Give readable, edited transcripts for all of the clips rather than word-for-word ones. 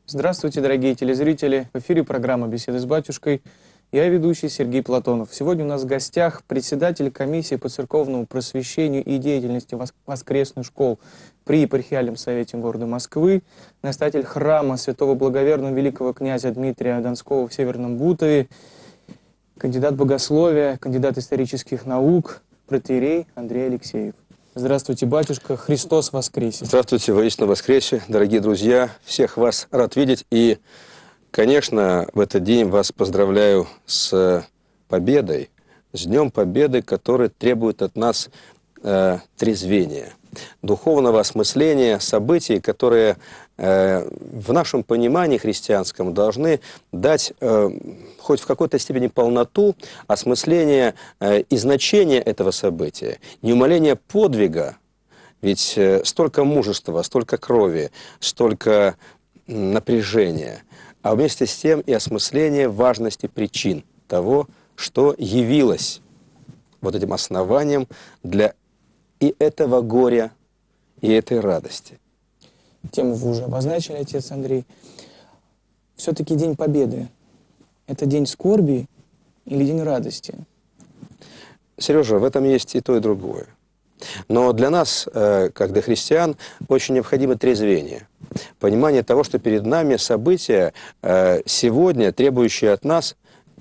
Здравствуйте, дорогие телезрители! В эфире программа «Беседы с батюшкой». Я ведущий Сергей Платонов. Сегодня у нас в гостях председатель комиссии по церковному просвещению и деятельности воскресных школ при епархиальном совете города Москвы, настоятель храма святого благоверного великого князя Дмитрия Донского в Северном Бутове, кандидат богословия, кандидат исторических наук, протоиерей Андрей Алексеев. Здравствуйте, батюшка, Христос воскресе! Здравствуйте, воистину воскресе, дорогие друзья, всех вас рад видеть. И, конечно, в этот день вас поздравляю с победой, с Днем Победы, который требует от нас трезвения, духовного осмысления событий, которые в нашем понимании христианском должны дать хоть в какой-то степени полноту, осмысление и значение этого события, не умаление подвига, ведь столько мужества, столько крови, столько напряжения, а вместе с тем и осмысление важности причин того, что явилось вот этим основанием для и этого горя, и этой радости. Тему вы уже обозначили, отец Андрей. Все-таки День Победы – это день скорби или день радости? Сережа, в этом есть и то, и другое. Но для нас, как для христиан, очень необходимо трезвение. Понимание того, что перед нами события сегодня, требующие от нас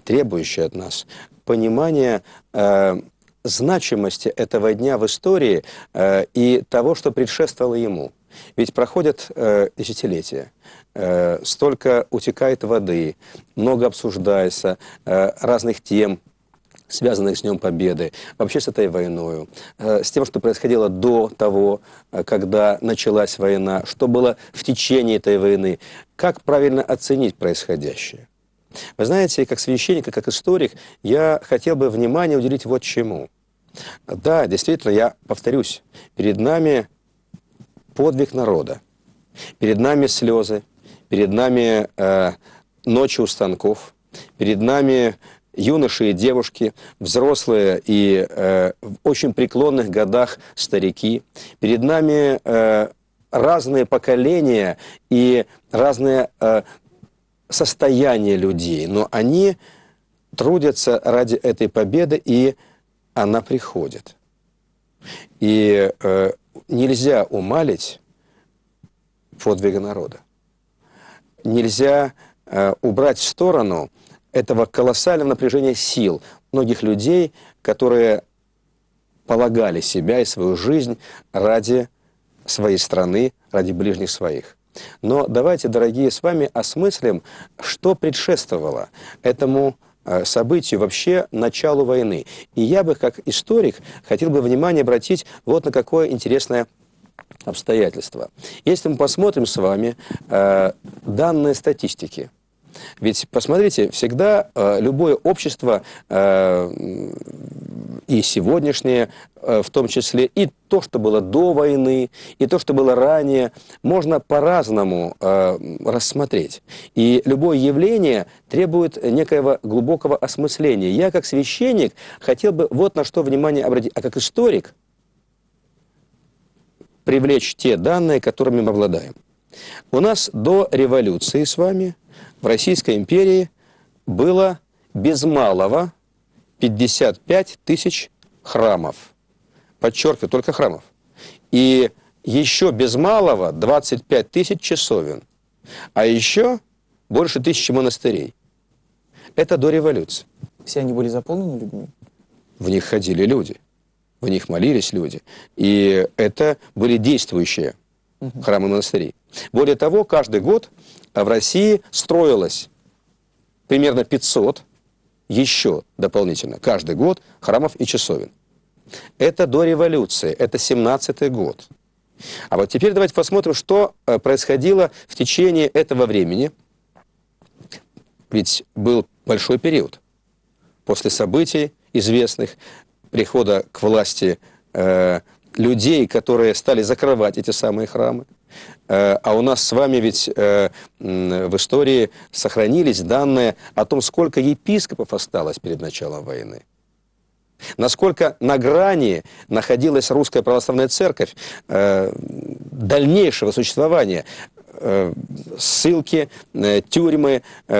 понимания значимости этого дня в истории и того, что предшествовало ему. Ведь проходят десятилетия, столько утекает воды, много обсуждается разных тем, связанных с Днем Победы, вообще с этой войной, с тем, что происходило до того, когда началась война, что было в течение этой войны, как правильно оценить происходящее. Вы знаете, как священник и как историк, я хотел бы внимание уделить вот чему. Да, действительно, я повторюсь, перед нами подвиг народа, перед нами слезы, перед нами ночи у станков, перед нами юноши и девушки, взрослые и в очень преклонных годах старики, перед нами разные поколения и разные состояние людей, но они трудятся ради этой победы, и она приходит. И нельзя умалить подвига народа. Нельзя убрать в сторону этого колоссального напряжения сил многих людей, которые полагали себя и свою жизнь ради своей страны, ради ближних своих. Но давайте, дорогие, с вами осмыслим, что предшествовало этому событию, вообще началу войны. И я бы, как историк, хотел бы внимание обратить вот на какое интересное обстоятельство. Если мы посмотрим с вами данные статистики, ведь, посмотрите, всегда любое общество, и сегодняшнее в том числе, и то, что было до войны, и то, что было ранее, можно по-разному рассмотреть. И любое явление требует некоего глубокого осмысления. Я, как священник, хотел бы вот на что внимание обратить, а как историк привлечь те данные, которыми мы обладаем. У нас до революции с вами в Российской империи было без малого 55 тысяч храмов. Подчеркиваю, только храмов. И еще без малого 25 тысяч часовен. А еще больше 1000 монастырей. Это до революции. Все они были заполнены людьми? В них ходили люди. В них молились люди. И это были действующие храмы и монастыри. Более того, каждый год в России строилось примерно 500 еще дополнительно каждый год храмов и часовен. Это до революции, это 17-й год. А вот теперь давайте посмотрим, что происходило в течение этого времени. Ведь был большой период после событий известных, прихода к власти людей, которые стали закрывать эти самые храмы. А у нас с вами ведь в истории сохранились данные о том, сколько епископов осталось перед началом войны. Насколько на грани находилась Русская Православная Церковь дальнейшего существования. ссылки, тюрьмы,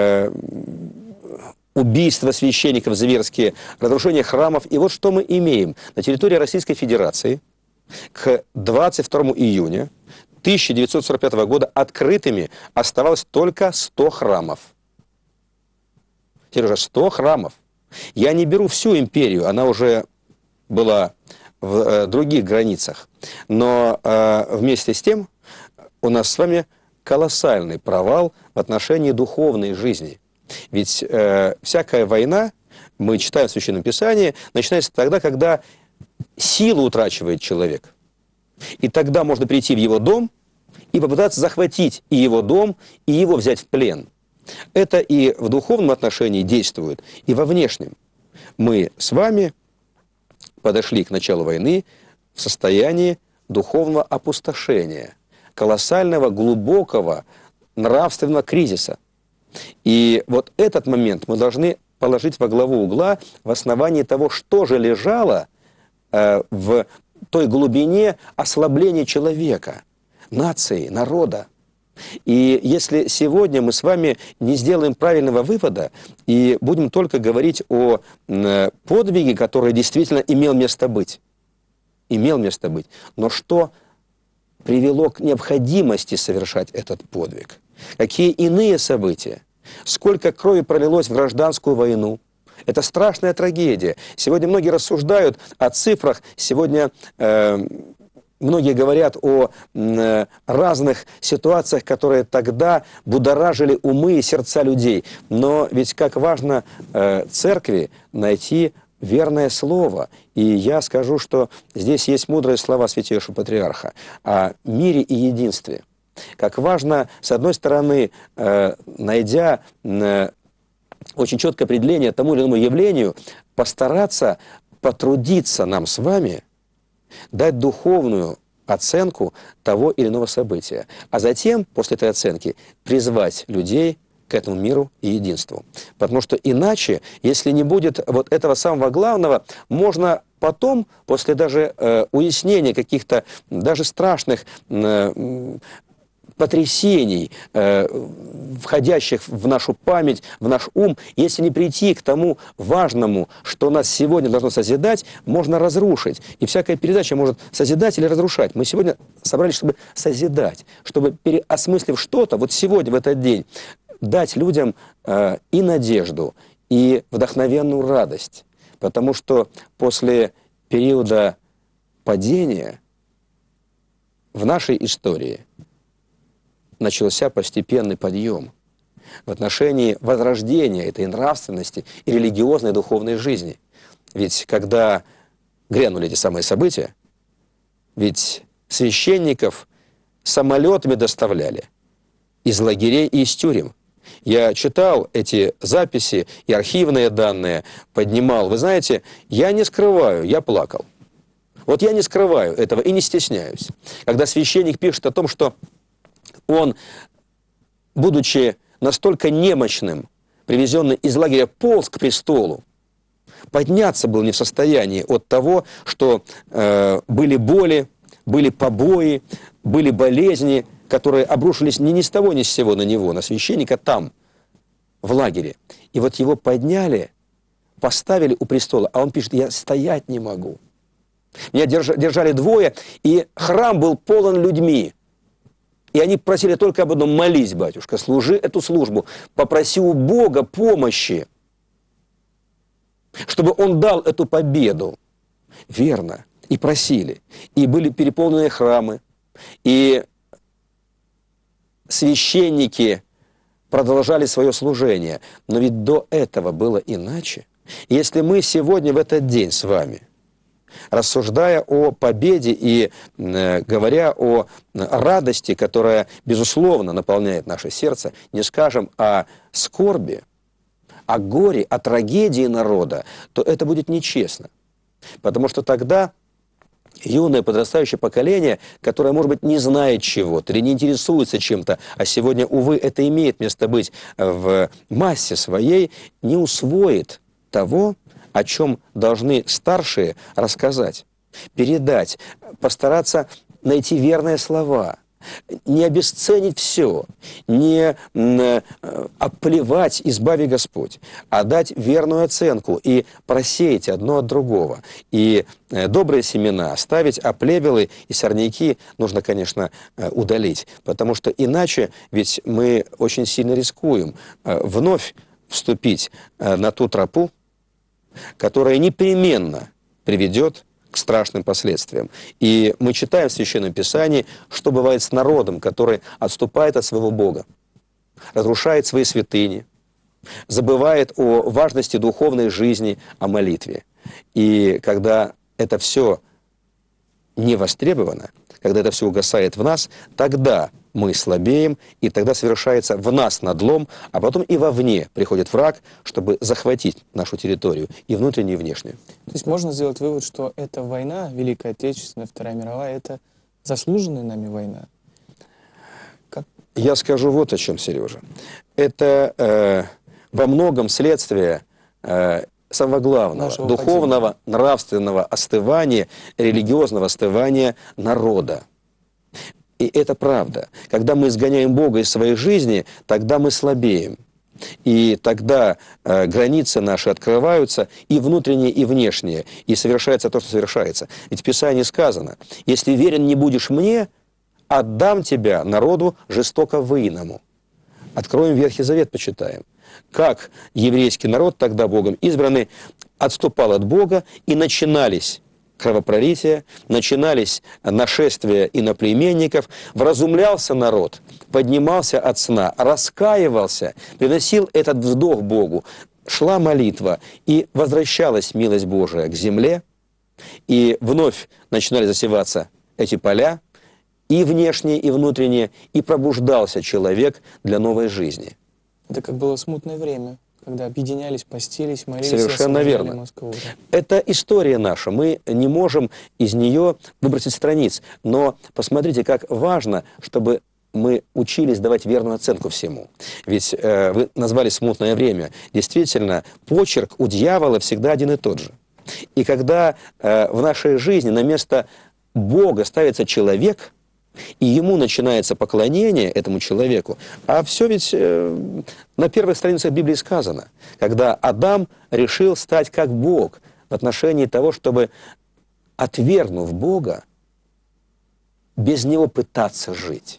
убийства священников зверские, разрушение храмов. И вот что мы имеем. На территории Российской Федерации к 22 июня 1945 года открытыми оставалось только 100 храмов. Сережа, 100 храмов. Я не беру всю империю, она уже была в других границах. Но вместе с тем у нас с вами колоссальный провал в отношении духовной жизни. Ведь всякая война, мы читаем в Священном Писании, начинается тогда, когда силу утрачивает человек. И тогда можно прийти в его дом и попытаться захватить и его дом, и его взять в плен. Это и в духовном отношении действует, и во внешнем. Мы с вами подошли к началу войны в состоянии духовного опустошения, колоссального, глубокого нравственного кризиса. И вот этот момент мы должны положить во главу угла в основании того, что же лежало в той глубине ослабления человека, нации, народа. И если сегодня мы с вами не сделаем правильного вывода и будем только говорить о подвиге, который действительно имел место быть, но что привело к необходимости совершать этот подвиг? Какие иные события? Сколько крови пролилось в гражданскую войну? Это страшная трагедия. Сегодня многие рассуждают о цифрах. Сегодня многие говорят о разных ситуациях, которые тогда будоражили умы и сердца людей. Но ведь как важно церкви найти верное слово. И я скажу, что здесь есть мудрые слова Святейшего Патриарха о мире и единстве. Как важно, с одной стороны, найдя очень четкое определение тому или иному явлению, постараться потрудиться нам с вами, дать духовную оценку того или иного события, а затем, после этой оценки, призвать людей к этому миру и единству. Потому что иначе, если не будет вот этого самого главного, можно потом, после даже уяснения каких-то даже страшных потрясений, входящих в нашу память, в наш ум, если не прийти к тому важному, что нас сегодня должно созидать, можно разрушить. И всякая передача может созидать или разрушать. Мы сегодня собрались, чтобы созидать, чтобы, переосмыслив что-то, вот сегодня, в этот день, дать людям и надежду, и вдохновенную радость. Потому что после периода падения в нашей истории начался постепенный подъем в отношении возрождения этой нравственности и религиозной духовной жизни. Ведь когда грянули эти самые события, ведь священников самолетами доставляли из лагерей и из тюрем. Я читал эти записи и архивные данные, поднимал. Вы знаете, я не скрываю, я плакал. Вот я не скрываю этого и не стесняюсь. Когда священник пишет о том, что он, будучи настолько немощным, привезенный из лагеря, полз к престолу, подняться был не в состоянии от того, что были боли, были побои, были болезни, которые обрушились ни с того ни с сего на него, на священника там, в лагере. И вот его подняли, поставили у престола, а он пишет: я стоять не могу. Меня держали двое, и храм был полон людьми. И они просили только об одном: молись, батюшка, служи эту службу, попроси у Бога помощи, чтобы Он дал эту победу. Верно. И просили. И были переполнены храмы. И священники продолжали свое служение. Но ведь до этого было иначе. Если мы сегодня в этот день с вами, рассуждая о победе и говоря о радости, которая, безусловно, наполняет наше сердце, не скажем о скорби, о горе, о трагедии народа, то это будет нечестно. Потому что тогда юное подрастающее поколение, которое, может быть, не знает чего-то или не интересуется чем-то, а сегодня, увы, это имеет место быть в массе своей, не усвоит того, о чем должны старшие рассказать, передать, постараться найти верные слова, Не обесценить все, не оплевать, избави Господь, а дать верную оценку и просеять одно от другого. И добрые семена оставить, а плевелы и сорняки нужно, конечно, удалить, потому что иначе ведь мы очень сильно рискуем вновь вступить на ту тропу, которая непременно приведет к страшным последствиям. И мы читаем в Священном Писании, что бывает с народом, который отступает от своего Бога, разрушает свои святыни, забывает о важности духовной жизни, о молитве. И когда это все не востребовано, когда это все угасает в нас, тогда мы слабеем, и тогда совершается в нас надлом, а потом и вовне приходит враг, чтобы захватить нашу территорию, и внутреннюю, и внешнюю. То есть можно сделать вывод, что эта война, Великая Отечественная, Вторая мировая, это заслуженная нами война? Я скажу вот о чем, Сережа. Это во многом следствие самого главного, нашего духовного, нравственного остывания, религиозного остывания народа. И это правда. Когда мы изгоняем Бога из своей жизни, тогда мы слабеем. И тогда границы наши открываются, и внутренние, и внешние, и совершается то, что совершается. Ведь в Писании сказано: «Если верен не будешь мне, отдам тебя народу жестоко выиному». Откроем Ветхий Завет, почитаем. Как еврейский народ, тогда Богом избранный, отступал от Бога, и начинались кровопролития, начинались нашествия иноплеменников, вразумлялся народ, поднимался от сна, раскаивался, приносил этот вздох Богу, шла молитва, и возвращалась милость Божия к земле, и вновь начинали засеваться эти поля, и внешние, и внутренние, и пробуждался человек для новой жизни. Это как было смутное время, когда объединялись, постились, молились. Совершенно верно. Москву, да. Это история наша, мы не можем из нее выбросить страниц, но посмотрите, как важно, чтобы мы учились давать верную оценку всему. Ведь вы назвали смутное время. Действительно, почерк у дьявола всегда один и тот же. И когда в нашей жизни на место Бога ставится человек, и ему начинается поклонение, этому человеку, а все ведь на первых страницах Библии сказано, когда Адам решил стать как Бог в отношении того, чтобы, отвергнув Бога, без Него пытаться жить.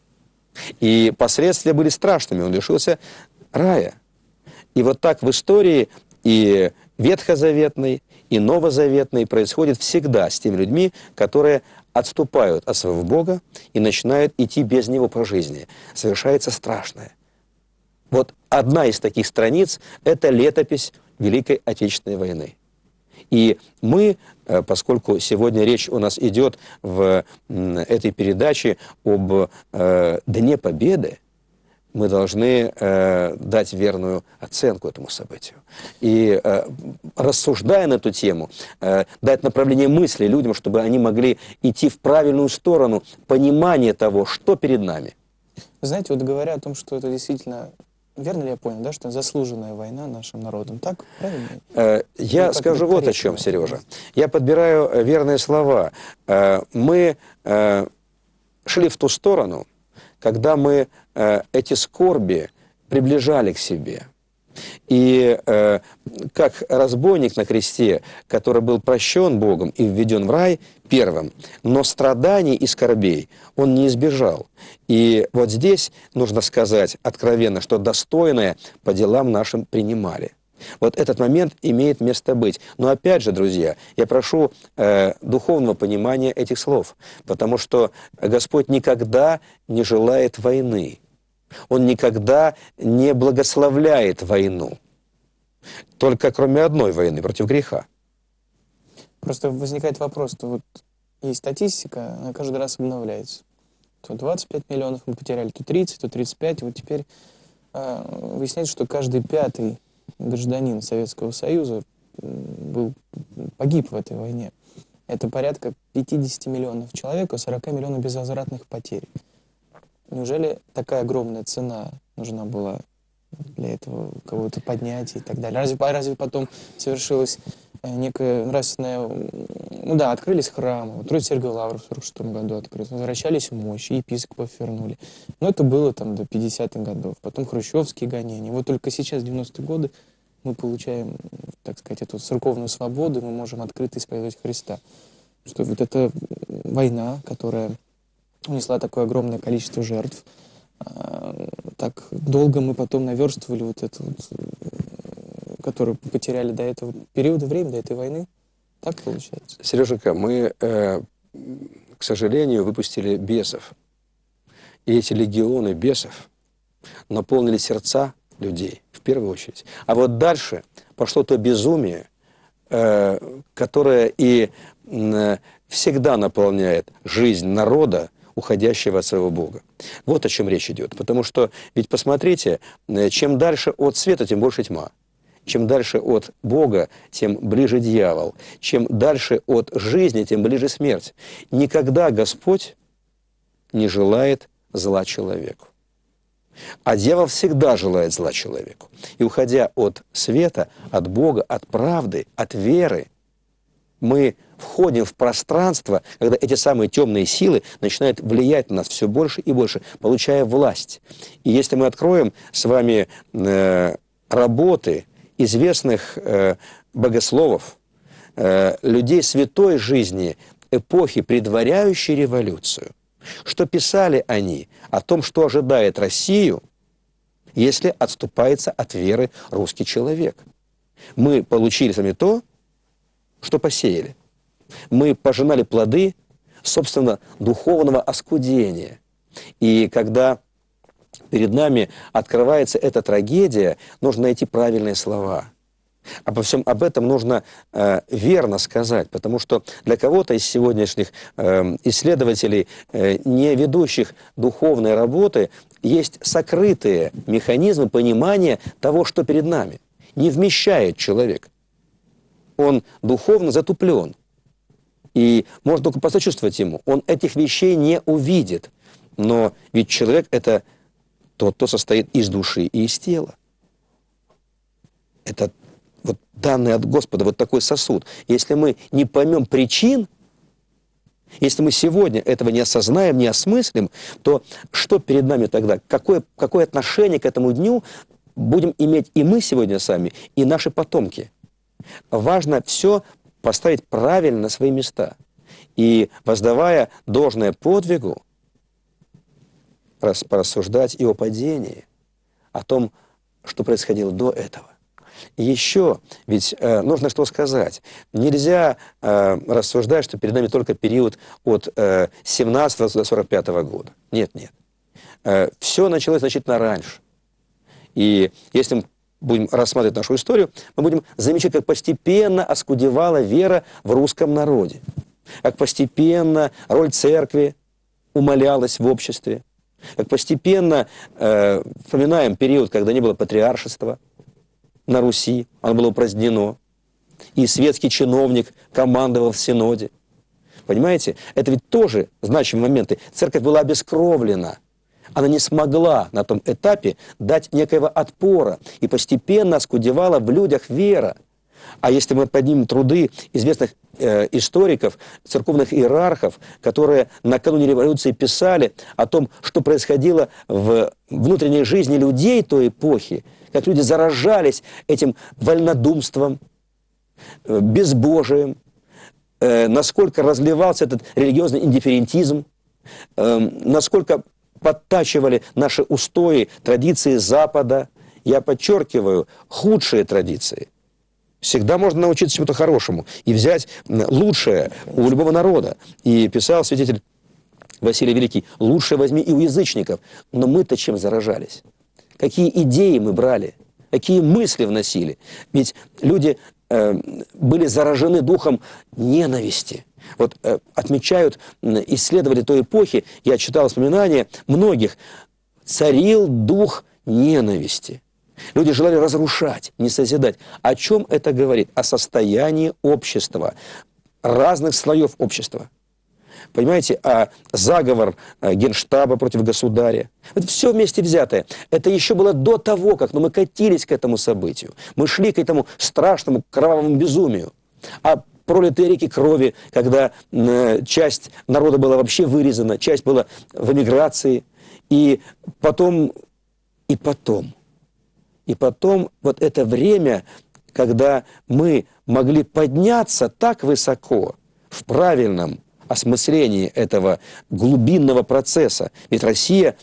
И последствия были страшными, он лишился рая. И вот так в истории и ветхозаветной, и новозаветной происходит всегда с теми людьми, которые отступают от своего Бога и начинают идти без Него по жизни. Совершается страшное. Вот одна из таких страниц – это летопись Великой Отечественной войны. И мы, поскольку сегодня речь у нас идет в этой передаче об Дне Победы, мы должны дать верную оценку этому событию. И рассуждая на эту тему, дать направление мысли людям, чтобы они могли идти в правильную сторону понимания того, что перед нами. Вы знаете, вот говоря о том, что это действительно, верно ли я понял, да, что заслуженная война нашим народом, так? Правильно? Я скажу вот о чем, Сережа. Я подбираю верные слова. Мы шли в ту сторону, когда мы эти скорби приближали к себе. И как разбойник на кресте, который был прощен Богом и введен в рай первым, но страданий и скорбей он не избежал. И вот здесь нужно сказать откровенно, что достойное по делам нашим принимали. Вот этот момент имеет место быть. Но опять же, друзья, я прошу духовного понимания этих слов, потому что Господь никогда не желает войны. Он никогда не благословляет войну. Только кроме одной войны, против греха. Просто возникает вопрос, что вот есть статистика, она каждый раз обновляется. То 25 миллионов мы потеряли, то 30, то 35. И вот теперь выясняется, что каждый пятый гражданин Советского Союза погиб в этой войне. Это порядка 50 миллионов человек, и 40 миллионов безвозвратных потерь. Неужели такая огромная цена нужна была для этого кого-то поднять и так далее? Разве потом совершилось некая нравственная... Ну да, открылись храмы. Вот Троице-Сергиев Лавр в 46 году открылся. Возвращались в мощь, и епископов вернули. Но это было там до 50-х годов. Потом хрущевские гонения. Вот только сейчас, в 90-е годы, мы получаем, так сказать, эту церковную свободу, и мы можем открыто исповедовать Христа. Что вот эта война, которая унесла такое огромное количество жертв, так долго мы потом наверстывали вот эту вот, которую потеряли до этого периода времени, до этой войны. Так получается? Сереженька, мы, к сожалению, выпустили бесов. И эти легионы бесов наполнили сердца людей, в первую очередь. А вот дальше пошло то безумие, которое и всегда наполняет жизнь народа, уходящего от своего Бога. Вот о чем речь идет. Потому что, ведь посмотрите, чем дальше от света, тем больше тьма. Чем дальше от Бога, тем ближе дьявол. Чем дальше от жизни, тем ближе смерть. Никогда Господь не желает зла человеку. А дьявол всегда желает зла человеку. И уходя от света, от Бога, от правды, от веры, мы входим в пространство, когда эти самые темные силы начинают влиять на нас все больше и больше, получая власть. И если мы откроем с вами работы известных богословов, людей святой жизни, эпохи, предваряющей революцию, что писали они о том, что ожидает Россию, если отступается от веры русский человек. Мы получили с вами то, что посеяли. Мы пожинали плоды, собственно, духовного оскудения. И когда перед нами открывается эта трагедия, нужно найти правильные слова. Обо всем об этом нужно верно сказать, потому что для кого-то из сегодняшних исследователей, не ведущих духовной работы, есть сокрытые механизмы понимания того, что перед нами. Не вмещает человек. Он духовно затуплен. И можно только посочувствовать ему. Он этих вещей не увидит. Но ведь человек – это тот, кто состоит из души и из тела. Это вот данный от Господа, вот такой сосуд. Если мы не поймем причин, если мы сегодня этого не осознаем, не осмыслим, то что перед нами тогда? Какое отношение к этому дню будем иметь и мы сегодня сами, и наши потомки? Важно все поставить правильно на свои места. И, воздавая должное подвигу, порассуждать и о падении, о том, что происходило до этого. И еще, ведь нужно что сказать. Нельзя рассуждать, что перед нами только период от 17 до 45 года. Нет, нет. Все началось значительно раньше. И если мы будем рассматривать нашу историю, мы будем замечать, как постепенно оскудевала вера в русском народе, как постепенно роль церкви умалялась в обществе, как постепенно, вспоминаем период, когда не было патриаршества на Руси, оно было упразднено, и светский чиновник командовал в Синоде. Понимаете, это ведь тоже значимые моменты. Церковь была обескровлена. Она не смогла на том этапе дать некоего отпора, и постепенно оскудевала в людях вера. А если мы поднимем труды известных историков, церковных иерархов, которые накануне революции писали о том, что происходило в внутренней жизни людей той эпохи, как люди заражались этим вольнодумством, безбожием, насколько разливался этот религиозный индифферентизм, насколько подтачивали наши устои, традиции Запада. Я подчеркиваю, худшие традиции. Всегда можно научиться чему-то хорошему и взять лучшее у любого народа. И писал святитель Василий Великий: лучшее возьми и у язычников. Но мы-то чем заражались? Какие идеи мы брали? Какие мысли вносили? Ведь люди были заражены духом ненависти. Вот отмечают исследователи той эпохи, я читал воспоминания многих, царил дух ненависти. Люди желали разрушать, не созидать. О чем это говорит? О состоянии общества, разных слоев общества. Понимаете, а заговор Генштаба против государя. Это все вместе взятое. Это еще было до того, как мы катились к этому событию. Мы шли к этому страшному кровавому безумию. А пролитые реки крови, когда часть народа была вообще вырезана, часть была в эмиграции, и потом вот это время, когда мы могли подняться так высоко в правильном осмыслении этого глубинного процесса. Ведь Россия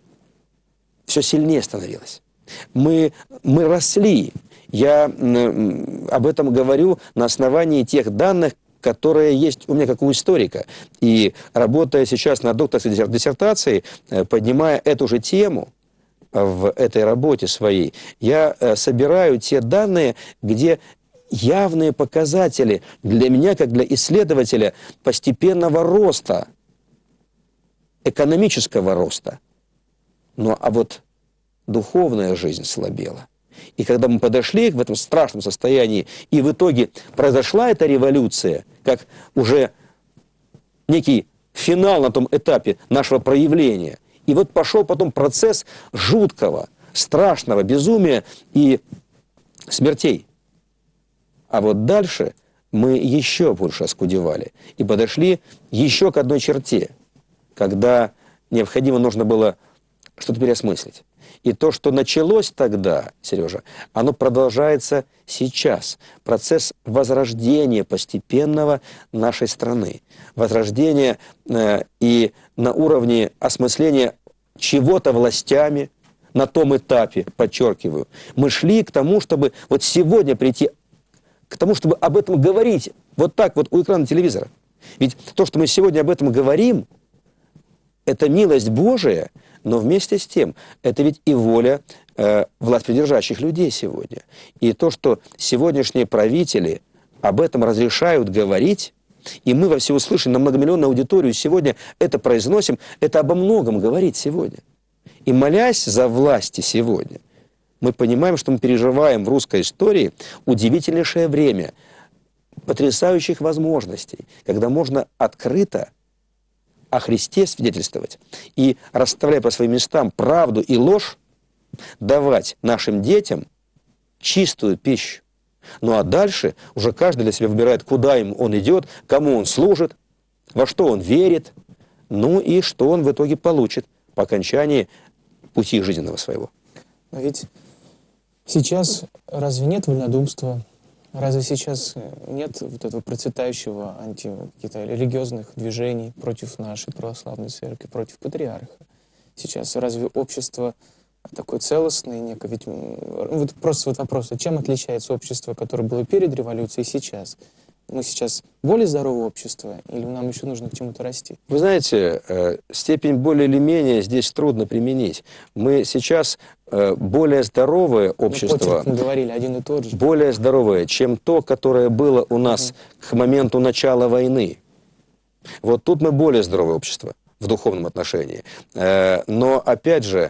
все сильнее становилась. Мы росли. Я об этом говорю на основании тех данных, которые есть у меня как у историка. И работая сейчас над докторской диссертацией, поднимая эту же тему в этой работе своей, я собираю те данные, где явные показатели для меня, как для исследователя, постепенного роста, экономического роста. Ну а вот духовная жизнь слабела. И когда мы подошли в этом страшном состоянии, и в итоге произошла эта революция, как уже некий финал на том этапе нашего проявления, и вот пошел потом процесс жуткого, страшного безумия и смертей. А вот дальше мы еще больше оскудевали и подошли еще к одной черте, когда необходимо нужно было что-то переосмыслить. И то, что началось тогда, Сережа, оно продолжается сейчас. Процесс возрождения постепенного нашей страны. Возрождения и на уровне осмысления чего-то властями, на том этапе, подчеркиваю, мы шли к тому, чтобы вот сегодня прийти к тому, чтобы об этом говорить вот так вот у экрана телевизора. Ведь то, что мы сегодня об этом говорим, это милость Божия, но вместе с тем, это ведь и воля властьпридержащих людей сегодня. И то, что сегодняшние правители об этом разрешают говорить, и мы во всеуслышание на многомиллионную аудиторию сегодня это произносим, это обо многом говорит сегодня. И молясь за власти сегодня, мы понимаем, что мы переживаем в русской истории удивительнейшее время потрясающих возможностей, когда можно открыто о Христе свидетельствовать и, расставляя по своим местам правду и ложь, давать нашим детям чистую пищу. Ну а дальше уже каждый для себя выбирает, куда ему он идет, кому он служит, во что он верит, ну и что он в итоге получит по окончании пути жизненного своего. Но ведь сейчас разве нет вольнодумства? Разве сейчас нет вот этого процветающего каких-то религиозных движений против нашей православной церкви, против патриарха? Сейчас разве общество такое целостное некое? Ведь вот просто вот вопрос, чем отличается общество, которое было перед революцией, и сейчас? Мы сейчас более здоровое общество, или нам еще нужно к чему-то расти? Вы знаете, степень более или менее здесь трудно применить. Мы сейчас более здоровое общество, мы говорили один и тот же. более здоровое, чем то, которое было у нас к моменту начала войны. Вот тут мы более здоровое общество в духовном отношении. Но, опять же,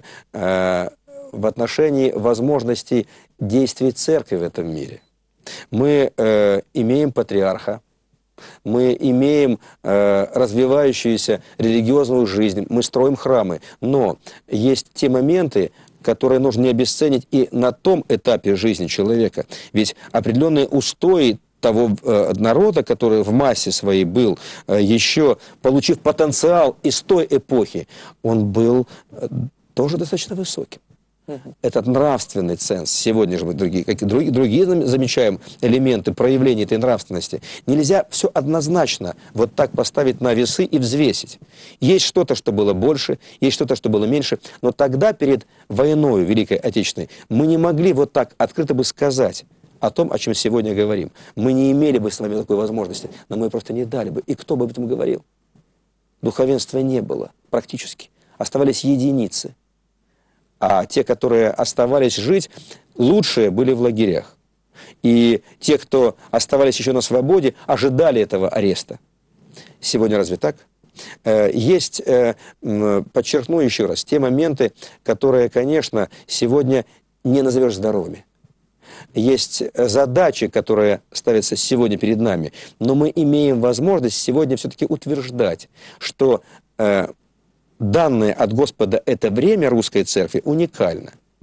в отношении возможностей действий церкви в этом мире. Мы имеем патриарха, мы имеем развивающуюся религиозную жизнь, мы строим храмы, но есть те моменты, которые нужно не обесценить и на том этапе жизни человека. Ведь определенные устои того народа, который в массе своей был, еще получив потенциал из той эпохи, он был тоже достаточно высоким. Этот нравственный ценз, сегодня же мы другие замечаем элементы проявления этой нравственности. Нельзя все однозначно вот так поставить на весы и взвесить. Есть что-то, что было больше, есть что-то, что было меньше, но тогда перед войной Великой Отечественной мы не могли вот так открыто бы сказать о том, о чем сегодня говорим. Мы не имели бы с вами такой возможности, но мы просто не дали бы. И кто бы об этом говорил? Духовенства не было практически. Оставались единицы. А те, которые оставались жить, лучшие были в лагерях. И те, кто оставались еще на свободе, ожидали этого ареста. Сегодня разве так? Есть, подчеркну еще раз, те моменты, которые, конечно, сегодня не назовешь здоровыми. Есть задачи, которые ставятся сегодня перед нами, но мы имеем возможность сегодня все-таки утверждать, что данное от Господа это время русской церкви уникально.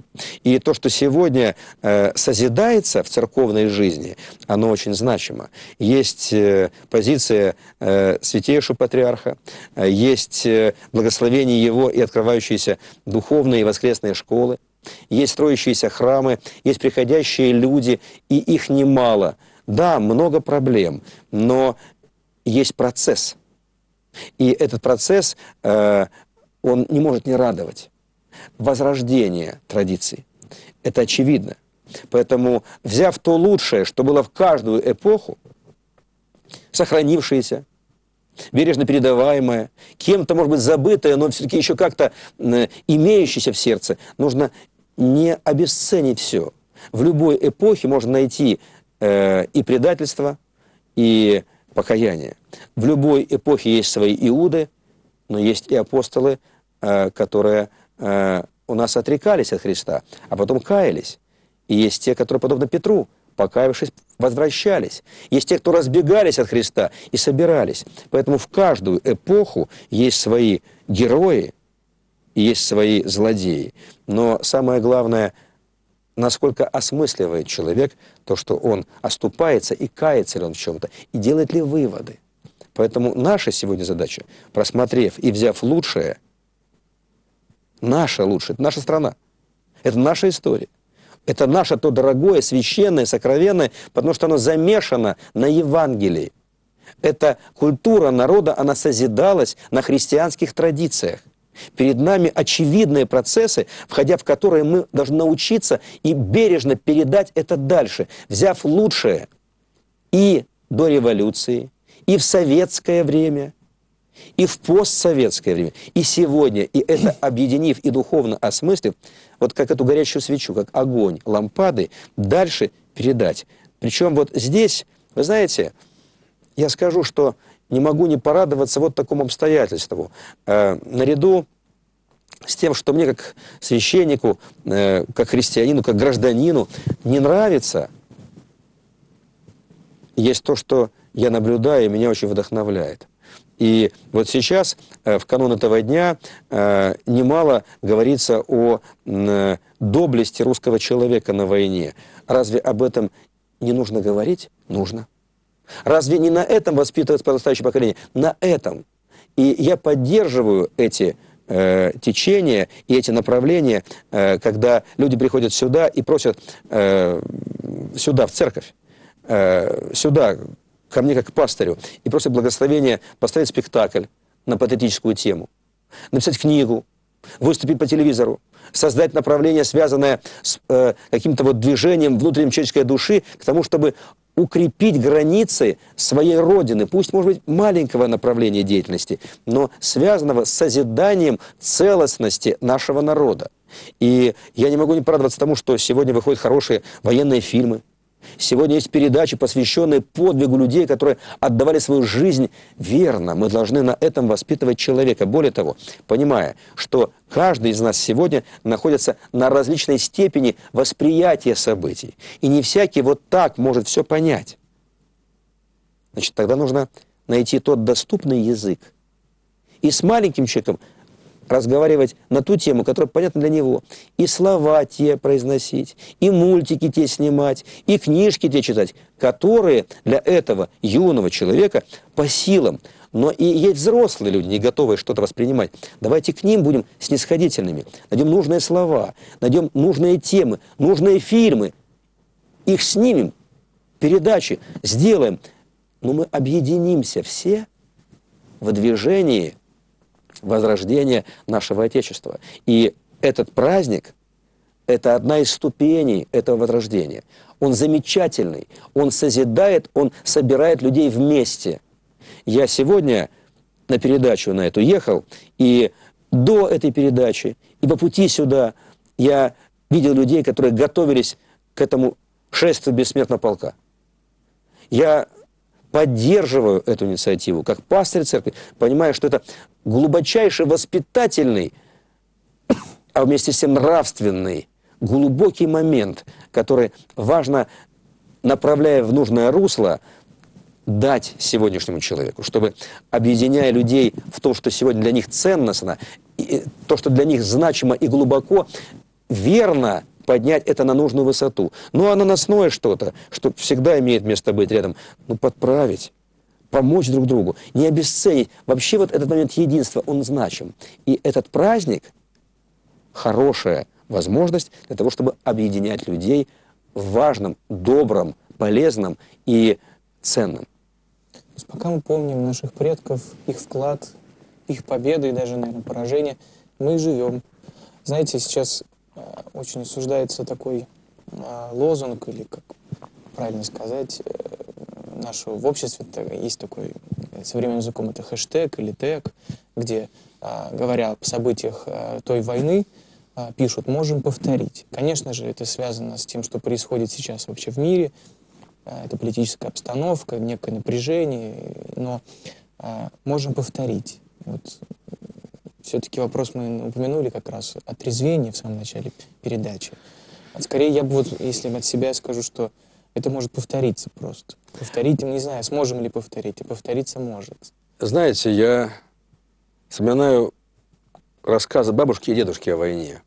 И то, что сегодня созидается в церковной жизни, оно очень значимо. Есть позиция святейшего патриарха, есть благословение его и открывающиеся духовные и воскресные школы, есть строящиеся храмы, есть приходящие люди, и их немало. Да, много проблем, но есть процесс. И этот процесс, он не может не радовать. Возрождение традиций. Это очевидно. Поэтому, взяв то лучшее, что было в каждую эпоху, сохранившееся, бережно передаваемое, кем-то, может быть, забытое, но все-таки еще как-то имеющееся в сердце, нужно не обесценить все. В любой эпохе можно найти и предательство, и покаяние. В любой эпохе есть свои Иуды, но есть и апостолы, которые у нас отрекались от Христа, а потом каялись. И есть те, которые, подобно Петру, покаявшись, возвращались. Есть те, кто разбегались от Христа и собирались. Поэтому в каждую эпоху есть свои герои и есть свои злодеи. Но самое главное, насколько осмысливает человек то, что он оступается и кается ли он в чем-то, и делает ли выводы. Поэтому наша сегодня задача, просмотрев и взяв лучшее, наше лучшее, это наша страна, это наша история, это наше то дорогое, священное, сокровенное, потому что оно замешано на Евангелии. Эта культура народа, она созидалась на христианских традициях. Перед нами очевидные процессы, входя в которые мы должны научиться и бережно передать это дальше, взяв лучшее и до революции, и в советское время, и в постсоветское время, и сегодня, и это объединив и духовно осмыслив, вот как эту горящую свечу, как огонь лампады, дальше передать. Причем вот здесь, вы знаете, я скажу, что не могу не порадоваться вот такому обстоятельству. Наряду с тем, что мне как священнику, как христианину, как гражданину не нравится, есть то, что я наблюдаю, и меня очень вдохновляет. И вот сейчас, в канун этого дня, немало говорится о доблести русского человека на войне. Разве об этом не нужно говорить? Нужно. Разве не на этом воспитывается подрастающее поколение? На этом. И я поддерживаю эти течения и эти направления, когда люди приходят сюда и просят сюда, в церковь, сюда, ко мне как к пастырю, и просят благословения поставить спектакль на патриотическую тему, написать книгу, выступить по телевизору, создать направление, связанное с каким-то вот движением внутренней человеческой души к тому, чтобы укрепить границы своей родины, пусть, может быть, маленького направления деятельности, но связанного с созиданием целостности нашего народа. И я не могу не порадоваться тому, что сегодня выходят хорошие военные фильмы. Сегодня есть передачи, посвященные подвигу людей, которые отдавали свою жизнь верно. Мы должны на этом воспитывать человека. Более того, понимая, что каждый из нас сегодня находится на различной степени восприятия событий. И не всякий вот так может все понять. Значит, тогда нужно найти тот доступный язык. И с маленьким человеком разговаривать на ту тему, которая понятна для него. И слова те произносить, и мультики те снимать, и книжки те читать, которые для этого юного человека по силам. Но и есть взрослые люди, не готовые что-то воспринимать. Давайте к ним будем снисходительными. Найдем нужные слова, найдем нужные темы, нужные фильмы. Их снимем, передачи сделаем. Но мы объединимся все в движении возрождения нашего Отечества. И этот праздник – это одна из ступеней этого возрождения. Он замечательный, он созидает, он собирает людей вместе. Я сегодня на передачу на эту ехал, и до этой передачи, и по пути сюда я видел людей, которые готовились к этому шествию бессмертного полка. Я поддерживаю эту инициативу, как пастырь церкви, понимая, что это глубочайший воспитательный, а вместе с тем нравственный, глубокий момент, который важно, направляя в нужное русло, дать сегодняшнему человеку, чтобы, объединяя людей в том, что сегодня для них ценностно, и то, что для них значимо и глубоко, верно поднять это на нужную высоту. Ну, а наносное что-то, что всегда имеет место быть рядом, ну, подправить, помочь друг другу, не обесценить. Вообще вот этот момент единства, он значим. И этот праздник – хорошая возможность для того, чтобы объединять людей в важном, добром, полезном и ценном. То есть пока мы помним наших предков, их вклад, их победы и даже, наверное, поражения, мы живем. Знаете, сейчас очень осуждается такой лозунг, или как правильно сказать, в обществе есть такой, современным языком это хэштег или тег, где, говоря о событиях той войны, пишут «можем повторить». Конечно же, это связано с тем, что происходит сейчас вообще в мире. Это политическая обстановка, некое напряжение, но можем повторить. Вот. Все-таки вопрос мы упомянули как раз о трезвении в самом начале передачи. Скорее, я бы вот, если от себя скажу, что это может повториться просто. Повторить, не знаю, сможем ли повторить, и повториться может. Знаете, я вспоминаю рассказы бабушки и дедушки о войне.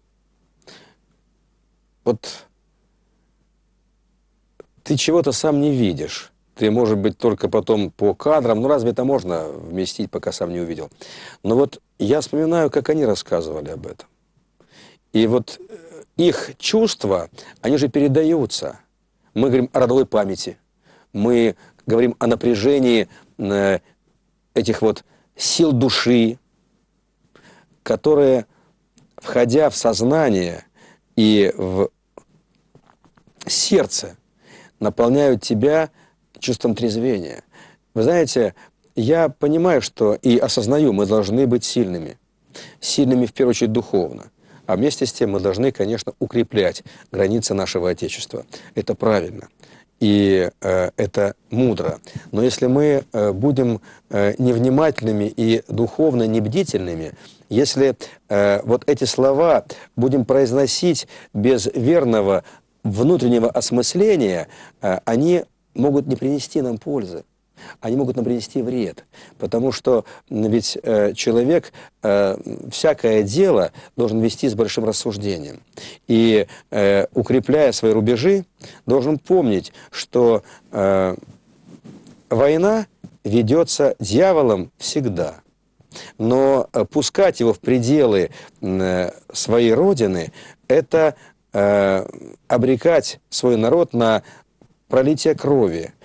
Вот ты чего-то сам не видишь. Ты, может быть, только потом по кадрам, ну разве это можно вместить, пока сам не увидел? Но вот я вспоминаю, как они рассказывали об этом. И вот их чувства, они же передаются. Мы говорим о родовой памяти, мы говорим о напряжении этих вот сил души, которые, входя в сознание и в сердце, наполняют тебя чувством трезвения. Вы знаете, я понимаю, что и осознаю, мы должны быть сильными. Сильными, в первую очередь, духовно. А вместе с тем мы должны, конечно, укреплять границы нашего Отечества. Это правильно. И это мудро. Но если мы будем невнимательными и духовно небдительными, если вот эти слова будем произносить без верного внутреннего осмысления, они могут не принести нам пользы. Они могут нам принести вред. Потому что ведь человек всякое дело должен вести с большим рассуждением. И, укрепляя свои рубежи, должен помнить, что война ведется дьяволом всегда. Но пускать его в пределы своей родины – это обрекать свой народ на пролитие крови,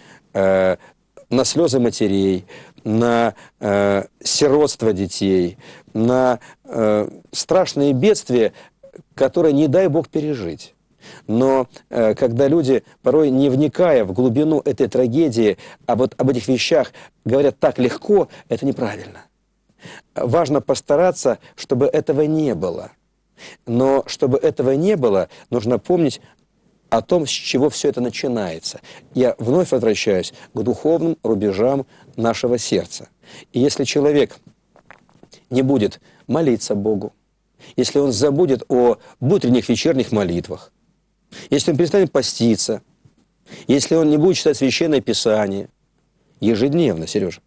на слезы матерей, на сиротство детей, на страшные бедствия, которые, не дай Бог, пережить. Но когда люди, порой не вникая в глубину этой трагедии, а вот об этих вещах говорят так легко, это неправильно. Важно постараться, чтобы этого не было. Но чтобы этого не было, нужно помнить о том, с чего все это начинается. Я вновь возвращаюсь к духовным рубежам нашего сердца. И если человек не будет молиться Богу, если он забудет о утренних, вечерних молитвах, если он перестанет поститься, если он не будет читать Священное Писание, ежедневно, Сережа,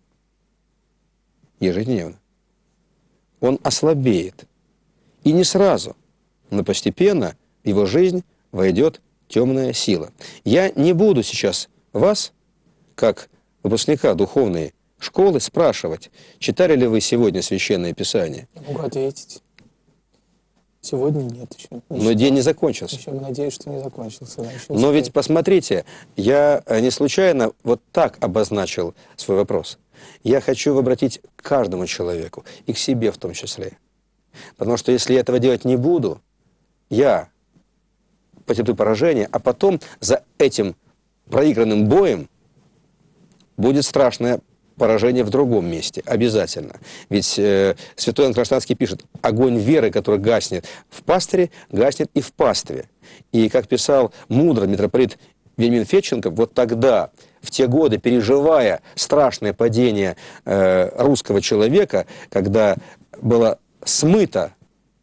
ежедневно, он ослабеет. И не сразу, но постепенно в его жизнь войдет темная сила. Я не буду сейчас вас, как выпускника духовной школы, спрашивать, читали ли вы сегодня Священное Писание. Я могу ответить. Сегодня нет еще. Но день не закончился. Еще надеюсь, что не закончился. Да, Но ведь посмотрите, я не случайно вот так обозначил свой вопрос. Я хочу обратить к каждому человеку, и к себе в том числе. Потому что если я этого делать не буду, я потерплю поражение, а потом за этим проигранным боем будет страшное поражение в другом месте, обязательно. Ведь святой Иоанн Кронштадтский пишет, огонь веры, который гаснет в пастыре, гаснет и в пастве. И, как писал мудро митрополит Вениамин Федченко, вот тогда, в те годы, переживая страшное падение русского человека, когда была смыта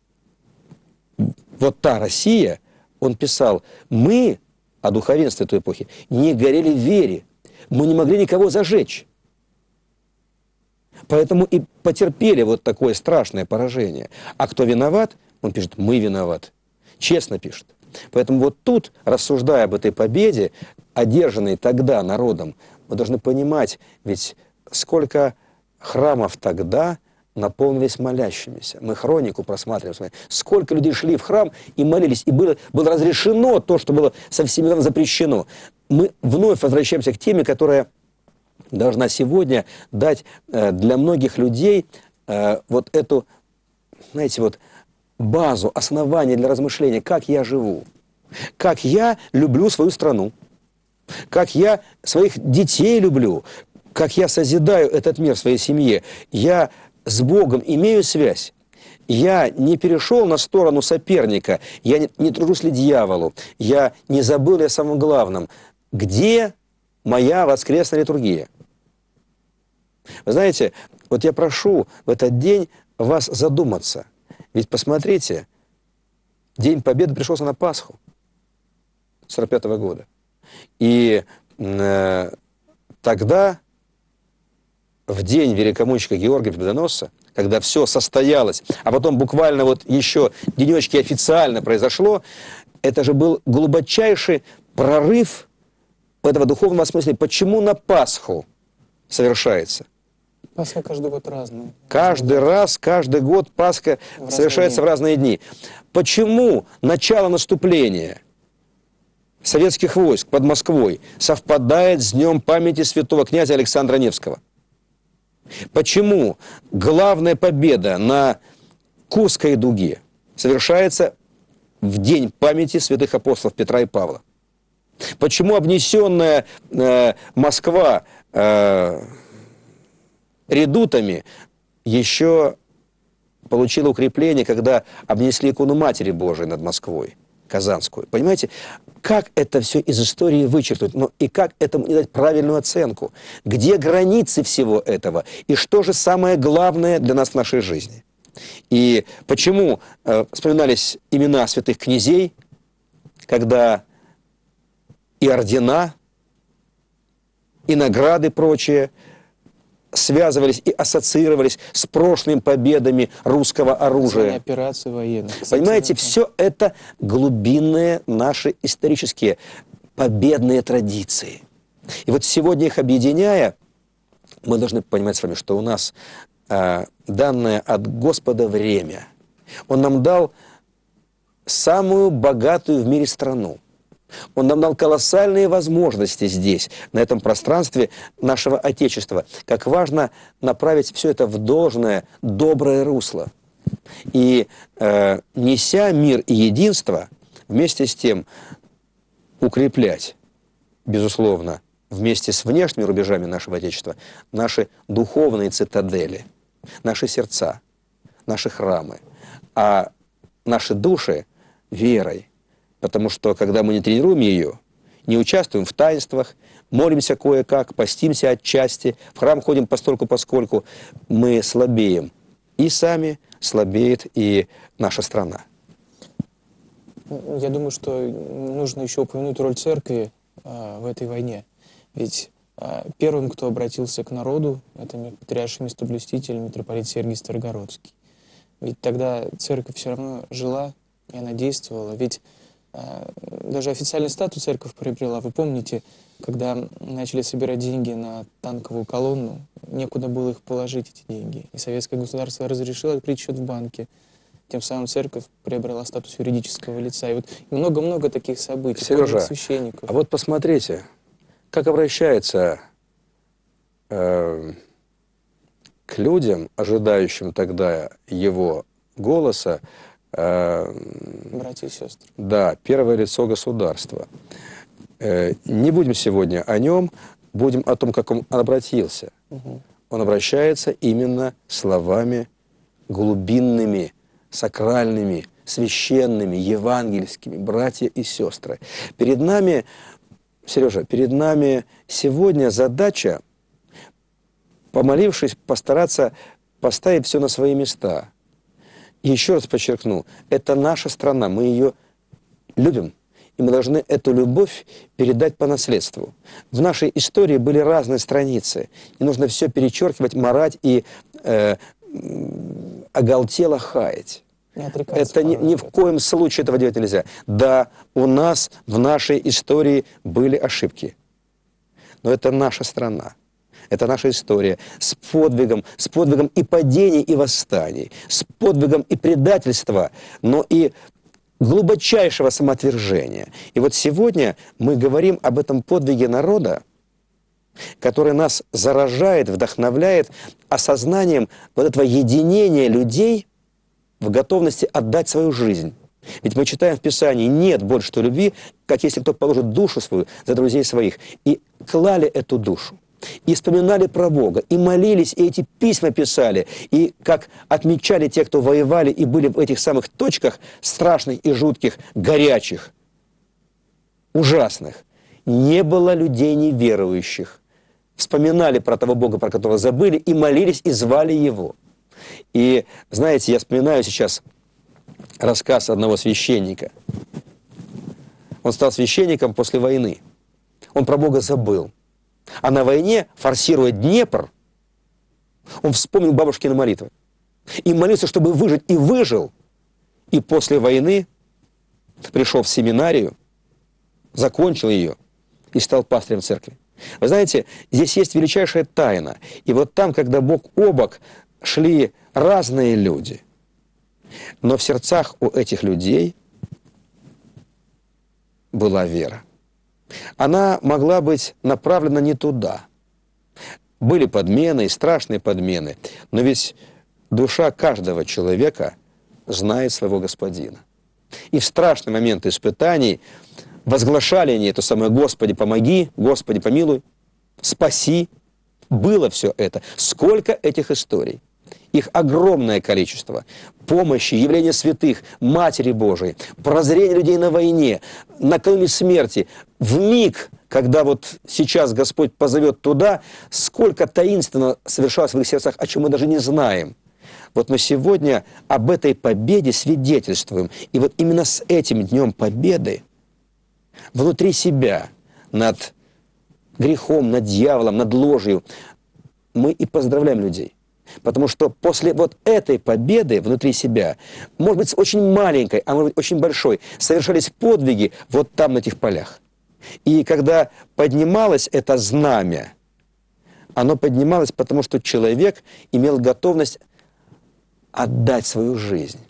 вот та Россия, он писал, мы, о духовенстве той эпохи, не горели в вере, мы не могли никого зажечь. Поэтому и потерпели вот такое страшное поражение. А кто виноват? Он пишет, мы виноваты. честно пишет. Поэтому вот тут, рассуждая об этой победе, одержанной тогда народом, мы должны понимать, ведь сколько храмов тогда наполнились молящимися. Мы хронику просматриваем. Смотрим. Сколько людей шли в храм и молились, и было разрешено то, что было со всеми нам запрещено. Мы вновь возвращаемся к теме, которая должна сегодня дать для многих людей вот эту, знаете, вот базу, основание для размышления, как я живу, как я люблю свою страну, как я своих детей люблю, как я созидаю этот мир в своей семье. Я с Богом имею связь. Я не перешел на сторону соперника, я не тружусь ли дьяволу, я не забыл о самом главном. Где моя воскресная литургия? Вы знаете, вот я прошу в этот день вас задуматься. Ведь посмотрите, День Победы пришелся на Пасху 1945 года. И тогда, в день великомученика Георгия Победоносца, когда все состоялось, а потом буквально вот еще денечки официально произошло, это же был глубочайший прорыв этого духовного смысла. Почему на Пасху совершается? Пасха каждый год разная. Каждый год Пасха совершается в разные дни. Почему начало наступления советских войск под Москвой совпадает с днем памяти святого князя Александра Невского? Почему главная победа на Курской дуге совершается в день памяти святых апостолов Петра и Павла? Почему обнесенная Москва редутами еще получила укрепление, когда обнесли икону Матери Божией над Москвой, Казанскую? Понимаете, как это все из истории вычеркнуть, но и как этому не дать правильную оценку? Где границы всего этого? И что же самое главное для нас в нашей жизни? И почему вспоминались имена святых князей, когда и ордена, и награды прочие связывались и ассоциировались с прошлыми победами русского оружия. Операции военных. Понимаете, все это глубинные наши исторические победные традиции. И вот сегодня их объединяя, мы должны понимать с вами, что у нас данное от Господа время. Он нам дал самую богатую в мире страну. Он нам дал колоссальные возможности здесь, на этом пространстве нашего Отечества. Как важно направить все это в должное, доброе русло. И неся мир и единство, вместе с тем укреплять, безусловно, вместе с внешними рубежами нашего Отечества, наши духовные цитадели, наши сердца, наши храмы, а наши души верой. Потому что, когда мы не тренируем ее, не участвуем в таинствах, молимся кое-как, постимся отчасти, в храм ходим постольку-поскольку, мы слабеем. И сами слабеет и наша страна. Я думаю, что нужно еще упомянуть роль церкви в этой войне. Ведь первым, кто обратился к народу, это патриарший местоблюститель, митрополит Сергий Старогородский. Ведь тогда церковь все равно жила, и она действовала. Ведь даже официальный статус церковь приобрела. Вы помните, когда начали собирать деньги на танковую колонну, некуда было их положить, эти деньги. И советское государство разрешило открыть счет в банке. Тем самым церковь приобрела статус юридического лица. И вот много-много таких событий. Сережа, священников. А вот посмотрите, как обращается к людям, ожидающим тогда его голоса, братья и сестры. Да, первое лицо государства. Не будем сегодня о нем, будем о том, как он обратился. Угу. Он обращается именно словами глубинными, сакральными, священными, евангельскими, братья и сестры. Перед нами, Сережа, перед нами сегодня задача, помолившись, постараться поставить все на свои места. Еще раз подчеркну, это наша страна, мы ее любим, и мы должны эту любовь передать по наследству. В нашей истории были разные страницы, не нужно все перечеркивать, марать и оголтело хаять. Не отрекаться Это ни в коем случае этого делать нельзя. Да, у нас в нашей истории были ошибки. Но это наша страна. Это наша история с подвигом и падений, и восстаний, с подвигом и предательства, но и глубочайшего самоотвержения. И вот сегодня мы говорим об этом подвиге народа, который нас заражает, вдохновляет осознанием вот этого единения людей в готовности отдать свою жизнь. Ведь мы читаем в Писании: нет больше той любви, как если кто положит душу свою за друзей своих. И клали эту душу, и вспоминали про Бога, и молились, и эти письма писали, и как отмечали те, кто воевали и были в этих самых точках страшных и жутких, горячих, ужасных. Не было людей неверующих. Вспоминали про того Бога, про которого забыли, и молились, и звали Его. И, знаете, я вспоминаю сейчас рассказ одного священника. Он стал священником после войны. Он про Бога забыл. А на войне, форсируя Днепр, он вспомнил бабушкины молитвы. И молился, чтобы выжить, и выжил. И после войны пришел в семинарию, закончил ее и стал пастырем церкви. Вы знаете, здесь есть величайшая тайна. И вот там, когда бок о бок шли разные люди, но в сердцах у этих людей была вера. Она могла быть направлена не туда. Были подмены и страшные подмены, но ведь душа каждого человека знает своего Господина. И в страшные моменты испытаний возглашали они это самое: «Господи, помоги, Господи, помилуй, спаси». Было все это. Сколько этих историй? Их огромное количество. Помощи, явления святых, Матери Божией, прозрение людей на войне, накануне смерти. В миг, когда вот сейчас Господь позовет туда, сколько таинственно совершалось в их сердцах, о чем мы даже не знаем. Вот мы сегодня об этой победе свидетельствуем. И вот именно с этим Днем Победы внутри себя, над грехом, над дьяволом, над ложью, мы и поздравляем людей. Потому что после вот этой победы внутри себя, может быть, очень маленькой, а может быть, очень большой, совершались подвиги вот там, на этих полях. И когда поднималось это знамя, оно поднималось, потому что человек имел готовность отдать свою жизнь.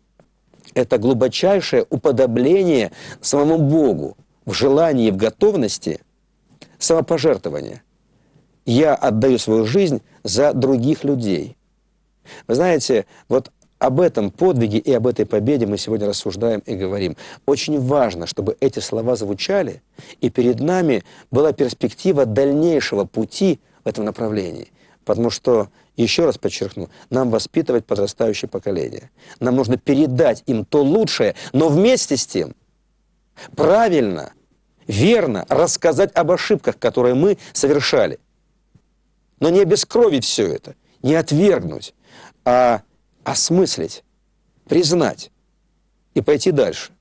Это глубочайшее уподобление самому Богу в желании и в готовности самопожертвования. Я отдаю свою жизнь за других людей. Вы знаете, вот об этом подвиге и об этой победе мы сегодня рассуждаем и говорим. Очень важно, чтобы эти слова звучали, и перед нами была перспектива дальнейшего пути в этом направлении. Потому что, еще раз подчеркну, нам воспитывать подрастающее поколение. Нам нужно передать им то лучшее, но вместе с тем правильно, верно рассказать об ошибках, которые мы совершали. Но не обескровить все это, не отвергнуть, а осмыслить, признать и пойти дальше.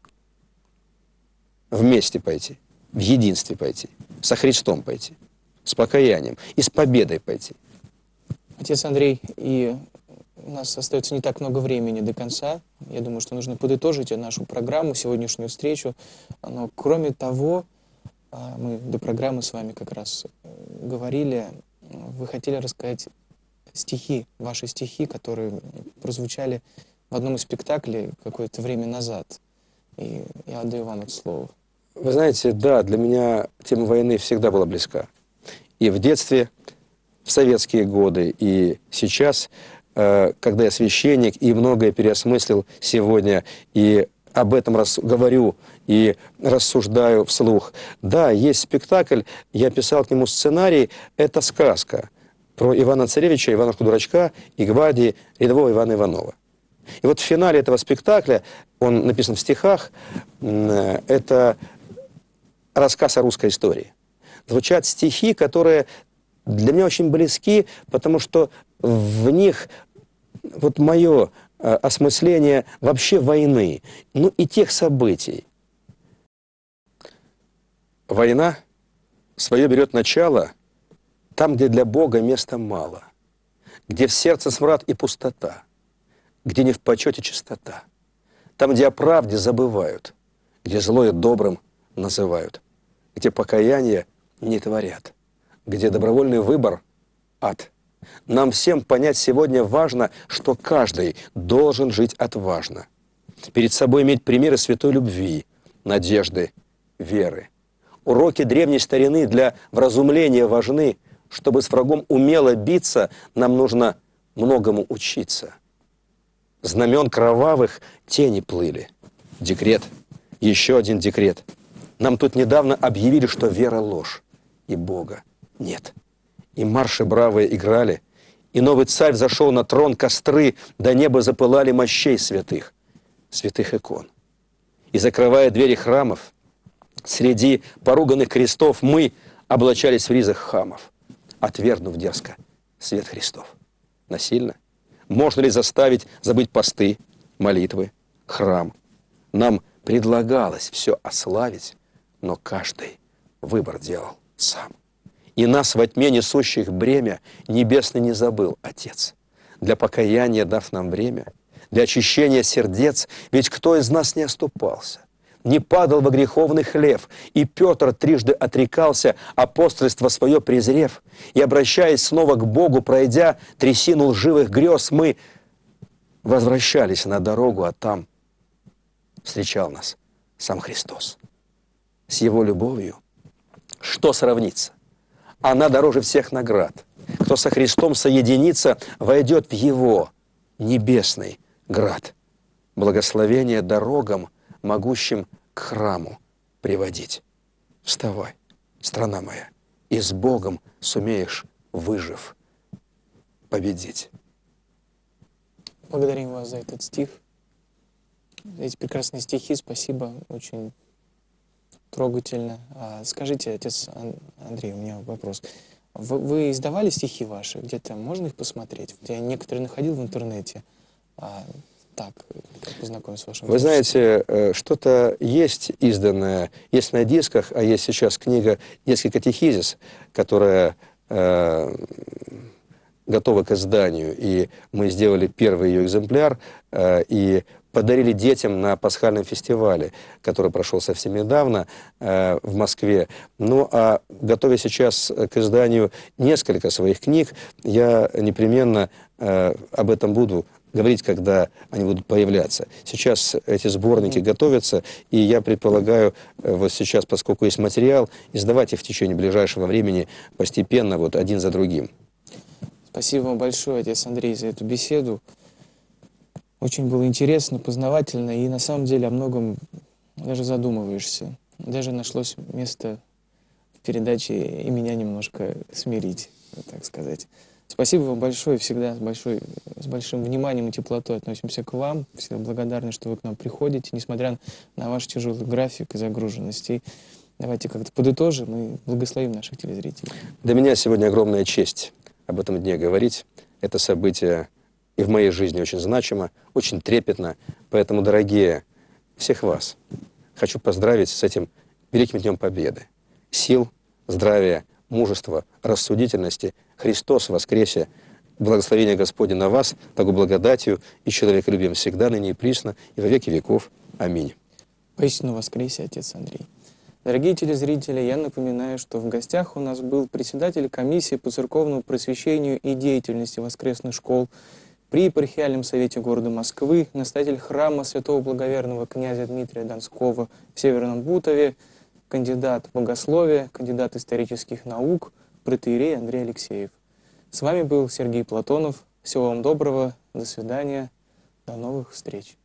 Вместе пойти, в единстве пойти, со Христом пойти, с покаянием и с победой пойти. Отец Андрей, и у нас остается не так много времени до конца. Я думаю, что нужно подытожить нашу программу, сегодняшнюю встречу. Но кроме того, мы до программы с вами как раз говорили, вы хотели рассказать стихи, ваши стихи, которые прозвучали в одном из спектаклей какое-то время назад. И я отдаю вам это слово. Вы знаете, да, для меня тема войны всегда была близка. И в детстве, в советские годы, и сейчас, когда я священник, и многое переосмыслил сегодня, и об этом говорю и рассуждаю вслух. Да, есть спектакль, я писал к нему сценарий, это сказка про Ивана Царевича, Иванушку-дурачка и гвардии рядового Ивана Иванова. И вот в финале этого спектакля, он написан в стихах, это рассказ о русской истории. Звучат стихи, которые для меня очень близки, потому что в них вот мое осмысление вообще войны, ну и тех событий. Война свое берет начало там, где для Бога места мало, где в сердце смрад и пустота, где не в почете чистота, там, где о правде забывают, где злое добрым называют, где покаяние не творят, где добровольный выбор – ад. Нам всем понять сегодня важно, что каждый должен жить отважно. Перед собой иметь примеры святой любви, надежды, веры. Уроки древней старины для вразумления важны. Чтобы с врагом умело биться, нам нужно многому учиться. Знамен кровавых тени плыли. Декрет, еще один декрет. Нам тут недавно объявили, что вера ложь, и Бога нет. И марши бравые играли, и новый царь зашел на трон, костры до неба запылали мощей святых, святых икон. И закрывая двери храмов, среди поруганных крестов мы облачались в ризах хамов, отвергнув дерзко свет Христов. Насильно? Можно ли заставить забыть посты, молитвы, храм? Нам предлагалось все ославить, но каждый выбор делал сам. И нас во тьме несущих бремя небесный не забыл Отец, для покаяния дав нам время, для очищения сердец, ведь кто из нас не оступался, не падал во греховный хлев, и Петр трижды отрекался, апостольство свое презрев, и, обращаясь снова к Богу, пройдя трясину лживых грез, мы возвращались на дорогу, а там встречал нас сам Христос. С Его любовью что сравнится? Она дороже всех наград. Кто со Христом соединится, войдет в Его небесный град. Благословение дорогам, могущим к храму приводить. Вставай, страна моя, и с Богом сумеешь, выжив, победить. Благодарим вас за этот стих, за эти прекрасные стихи. Спасибо, очень трогательно. Скажите, отец Андрей, у меня вопрос. Вы издавали стихи ваши? Где-то можно их посмотреть? Вот я некоторые находил в интернете. Так, познакомиться с вашим Вы творчеством. знаете, что-то есть изданное, есть на дисках, а есть сейчас книга «Детский катехизис», которая готова к изданию. И мы сделали первый ее экземпляр и подарили детям на пасхальном фестивале, который прошел совсем недавно в Москве. Ну, а готовя сейчас к изданию несколько своих книг, я непременно об этом буду говорить, когда они будут появляться. Сейчас эти сборники готовятся, и я предполагаю, вот сейчас, поскольку есть материал, издавать их в течение ближайшего времени постепенно, вот один за другим. Спасибо вам большое, отец Андрей, за эту беседу. Очень было интересно, познавательно, и на самом деле о многом даже задумываешься. Даже нашлось место в передаче и меня немножко смирить, так сказать. Спасибо вам большое, всегда с большим вниманием и теплотой относимся к вам. Всегда благодарны, что вы к нам приходите, несмотря на ваш тяжелый график и загруженности. Давайте как-то подытожим и благословим наших телезрителей. Для меня сегодня огромная честь об этом дне говорить. Это событие и в моей жизни очень значимо, очень трепетно. Поэтому, дорогие, всех вас хочу поздравить с этим великим Днем Победы. Сил, здравия, мужества, рассудительности. Христос воскресе! Благословение Господне на вас, такой благодатью и человеколюбием всегда, ныне и присно, и во веки веков. Аминь. Поистину воскресе, отец Андрей. Дорогие телезрители, я напоминаю, что в гостях у нас был председатель комиссии по церковному просвещению и деятельности воскресных школ при епархиальном совете города Москвы, настоятель храма святого благоверного князя Дмитрия Донского в Северном Бутове, кандидат богословия, кандидат исторических наук, протоиерей Андрей Алексеев. С вами был Сергей Платонов. Всего вам доброго, до свидания, до новых встреч.